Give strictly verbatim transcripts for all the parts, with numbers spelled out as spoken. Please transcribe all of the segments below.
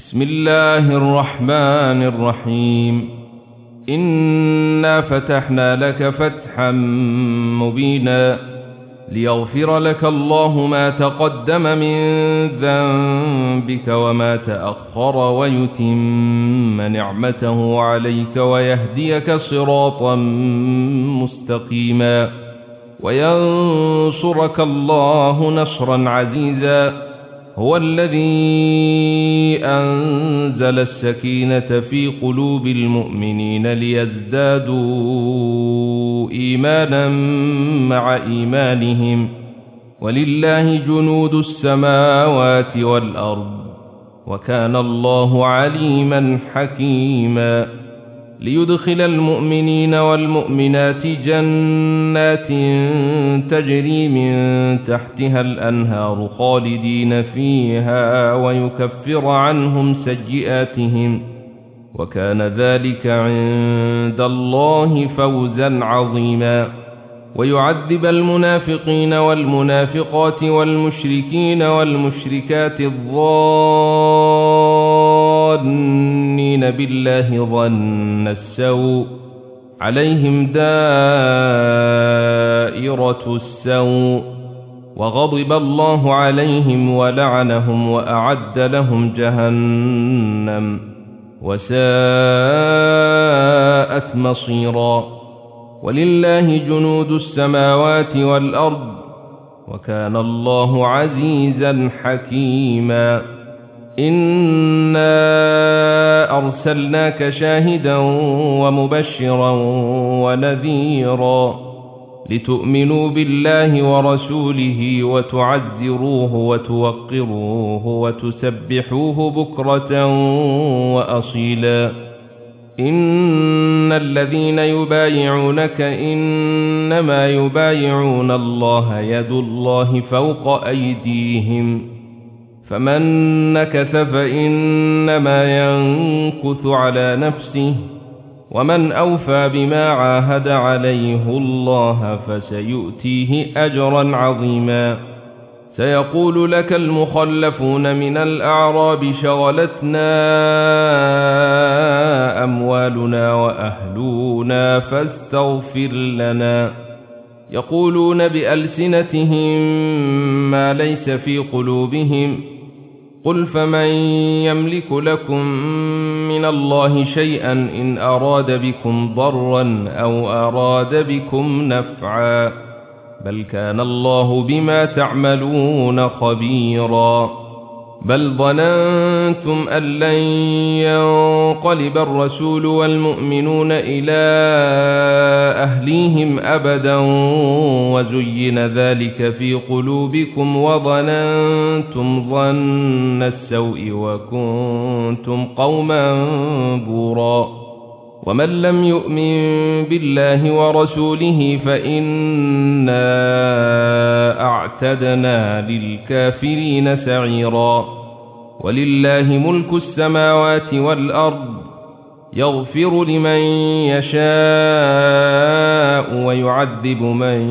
بسم الله الرحمن الرحيم إنا فتحنا لك فتحا مبينا ليغفر لك الله ما تقدم من ذنبك وما تأخر ويتم نعمته عليك ويهديك صراطا مستقيما وينصرك الله نصرا عزيزا هو الذي أنزل السكينة في قلوب المؤمنين ليزدادوا إيمانا مع إيمانهم ولله جنود السماوات والأرض وكان الله عليما حكيما ليدخل المؤمنين والمؤمنات جنات تجري من تحتها الأنهار خالدين فيها ويكفر عنهم سيئاتهم وكان ذلك عند الله فوزا عظيما ويعذب المنافقين والمنافقات والمشركين والمشركات الظانين بالله ظن السوء عليهم دائرة السوء وغضب الله عليهم ولعنهم وأعد لهم جهنم وساءت مصيرا ولله جنود السماوات والأرض وكان الله عزيزا حكيما إنا أرسلناك شاهدا ومبشرا ونذيرا لتؤمنوا بالله ورسوله وتعزروه وتوقروه وتسبحوه بكرة وأصيلا إن الذين يبايعونك إنما يبايعون الله يد الله فوق أيديهم فمن نكث فإنما ينكث على نفسه ومن أوفى بما عاهد عليه الله فسيؤتيه أجرا عظيما سيقول لك المخلفون من الأعراب شغلتنا أموالنا وأهلنا فاستغفر لنا يقولون بألسنتهم ما ليس في قلوبهم قل فمن يملك لكم من الله شيئا إن أراد بكم ضرا أو أراد بكم نفعا بل كان الله بما تعملون خبيرا بل ظننتم أن لن ينقلب الرسول والمؤمنون إلى أهليهم أبدا وزين ذلك في قلوبكم وظننتم ظن السوء وكنتم قوما بورا ومن لم يؤمن بالله ورسوله فإنا أعتدنا للكافرين سعيرا ولله ملك السماوات والأرض يغفر لمن يشاء ويعذب من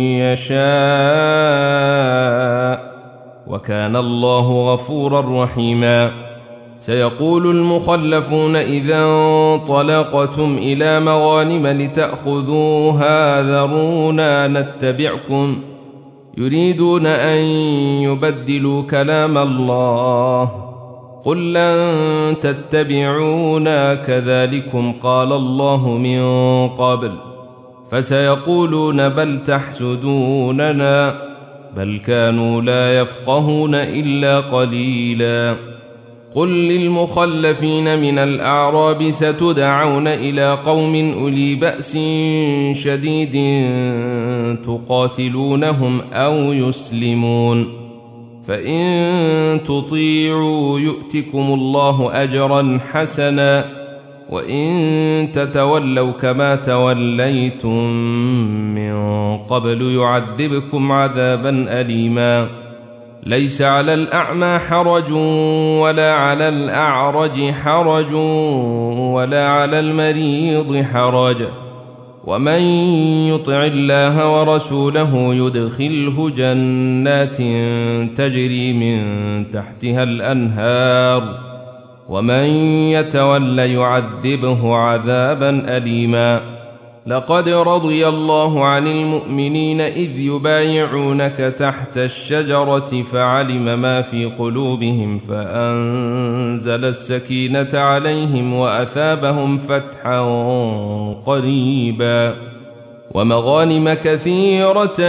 يشاء وكان الله غفورا رحيما سيقول المخلفون إذا انطلقتم إلى مغانم لتأخذوها ذرونا نتبعكم يريدون أن يبدلوا كلام الله قل لن تتبعونا كذلكم قال الله من قبل فسيقولون بل تحسدوننا بل كانوا لا يفقهون إلا قليلا قل للمخلفين من الأعراب ستدعون إلى قوم أولي بأس شديد تقاتلونهم أو يسلمون فإن تطيعوا يؤتكم الله أجرا حسنا وإن تتولوا كما توليتم من قبل يعذبكم عذابا أليما ليس على الأعمى حرج ولا على الأعرج حرج ولا على المريض حرج ومن يطع الله ورسوله يدخله جنات تجري من تحتها الأنهار ومن يتول يعذبه عذابا أليما لقد رضي الله عن المؤمنين إذ يبايعونك تحت الشجرة فعلم ما في قلوبهم فأنزل السكينة عليهم وأثابهم فتحا قريبا ومغانم كثيرة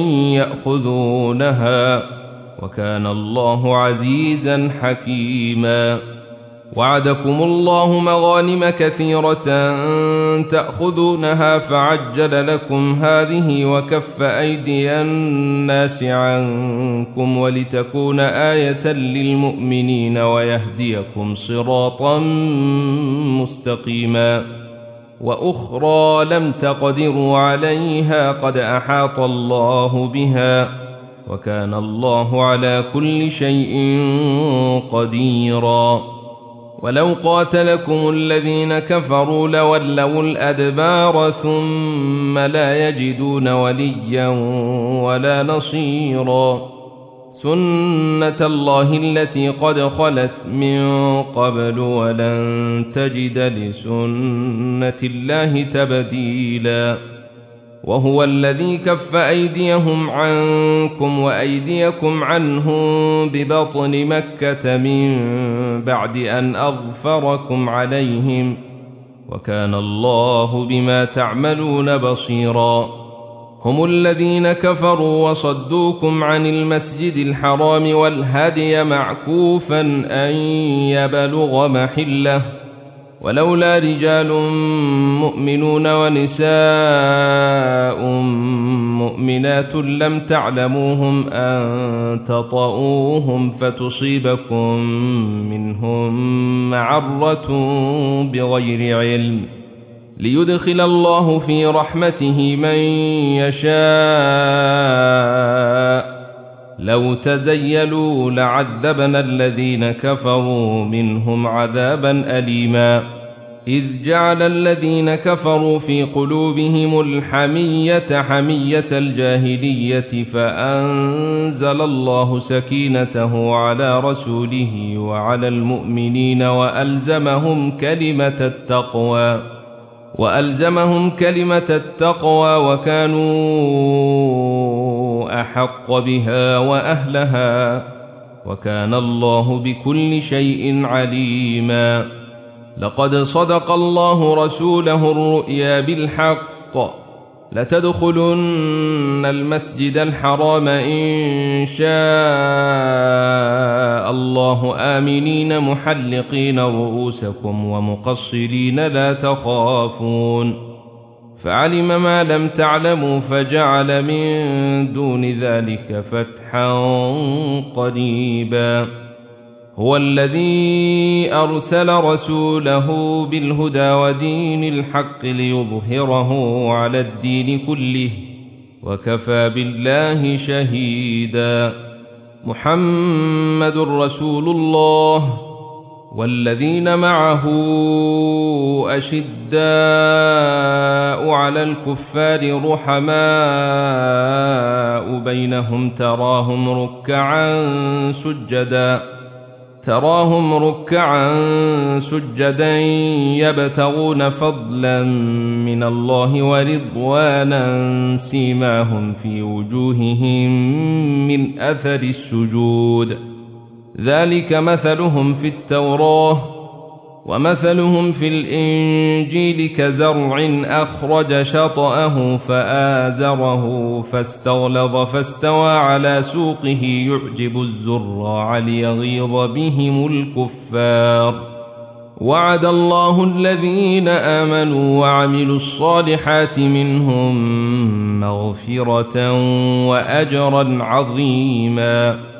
يأخذونها وكان الله عزيزا حكيما وعدكم الله مغانم كثيرة تأخذونها فعجل لكم هذه وكف أيدي الناس عنكم ولتكون آية للمؤمنين ويهديكم صراطا مستقيما وأخرى لم تقدروا عليها قد أحاط الله بها وكان الله على كل شيء قديرا ولو قاتلكم الذين كفروا لولوا الأدبار ثم لا يجدون وليا ولا نصيرا سنة الله التي قد خلت من قبل ولن تجد لسنة الله تبديلا وهو الذي كف أيديهم عنكم وأيديكم عنهم ببطن مكة من بعد أن أظفركم عليهم وكان الله بما تعملون بصيرا هم الذين كفروا وصدوكم عن المسجد الحرام والهدي معكوفا أن يبلغ محله ولولا رجال مؤمنون ونساء مؤمنات لم تعلموهم أن تطؤوهم فتصيبكم منهم معرة بغير علم ليدخل الله في رحمته من يشاء لو تزيلوا لعذبنا الذين كفروا منهم عذابا أليما إذ جعل الذين كفروا في قلوبهم الحمية حمية الجاهلية فأنزل الله سكينته على رسوله وعلى المؤمنين وألزمهم كلمة التقوى وألزمهم كلمة التقوى وكانوا أحق بها وأهلها وكان الله بكل شيء عليما لقد صدق الله رسوله الرؤيا بالحق لتدخلن المسجد الحرام إن شاء الله آمنين محلقين رؤوسكم ومقصرين لا تخافون فعلم ما لم تعلموا فجعل من دون ذلك فتحا قريبا هو الذي أرسل رسوله بالهدى ودين الحق ليظهره على الدين كله وكفى بالله شهيدا محمد رسول الله والذين معه أشداء على الكفار رحماء بينهم تراهم ركعا سجدا تراهم ركعا سجدا يبتغون فضلا من الله ورضوانا سيماهم في وجوههم من أثر السجود ذلك مثلهم في التوراة ومثلهم في الإنجيل كزرع أخرج شطأه فآزره فاستغلظ فاستوى على سوقه يعجب الزراع ليغيظ بهم الكفار وعد الله الذين آمنوا وعملوا الصالحات منهم مغفرة وأجرا عظيما